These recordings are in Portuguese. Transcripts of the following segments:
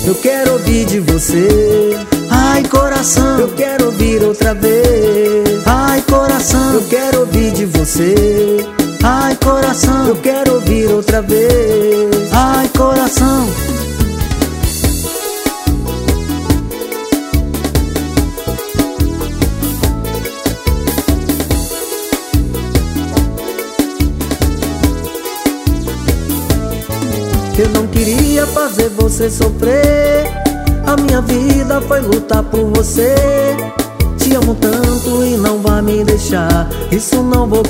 eu quero ouvir de você. Ai, coração, eu quero ouvir outra vez. Ai, coração, eu quero ouvir de você. Ai, coração, eu quero ouvir outra vez. Ai, coração. Eu não queria fazer você sofrer. A minha vida foi lutar por você. Te amo tanto e não vai me deixar. Isso não vou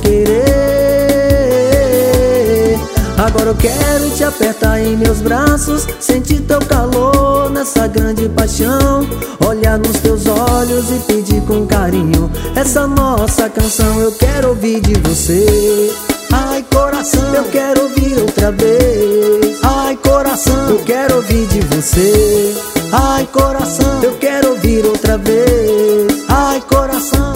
querer. Agora eu quero te apertar em meus braços, sentir teu calor nessa grande paixão, olhar nos teus olhos e pedir com carinho essa nossa canção. Eu quero ouvir de você. Ai, coração, eu quero ouvir outra vez. Ai, coração, eu quero ouvir de você. Ai, coração, eu quero ouvir outra vez. Ai, coração.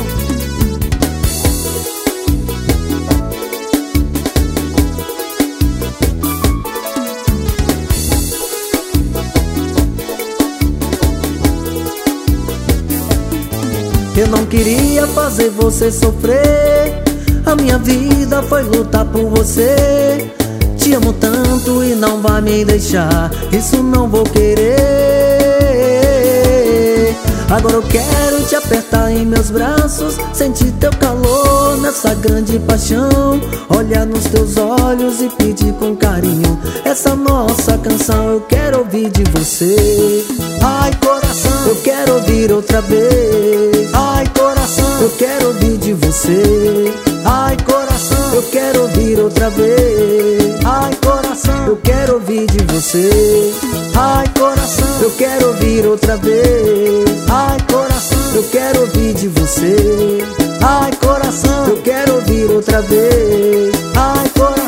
Eu não queria fazer você sofrer. A minha vida foi lutar por você. Te amo tanto e não vai me deixar. Isso não vou querer. Agora eu quero te apertar em meus braços, sentir teu calor nessa grande paixão, olhar nos teus olhos e pedir com carinho essa nossa canção. Eu quero ouvir de você. Ai, coração, eu quero ouvir outra vez. Ai, coração, eu quero ouvir de você. Ai, coração, eu quero ouvir outra vez. Ai, coração, eu quero ouvir de você. Ai, coração, eu quero ouvir outra vez. Ai, coração, eu quero ouvir de você. Ai, coração, eu quero ouvir outra vez. Ai, coração.